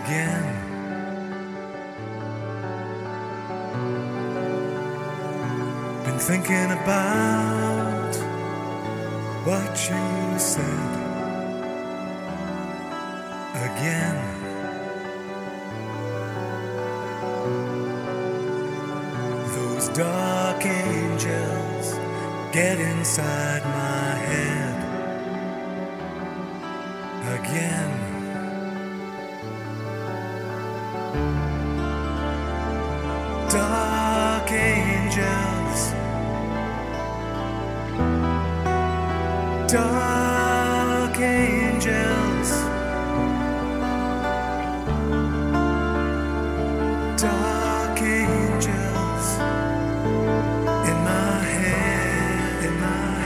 again. Been thinking about what you said again. Those dark angels get inside my head again. Dark angels, dark angels, dark angels in my head, in my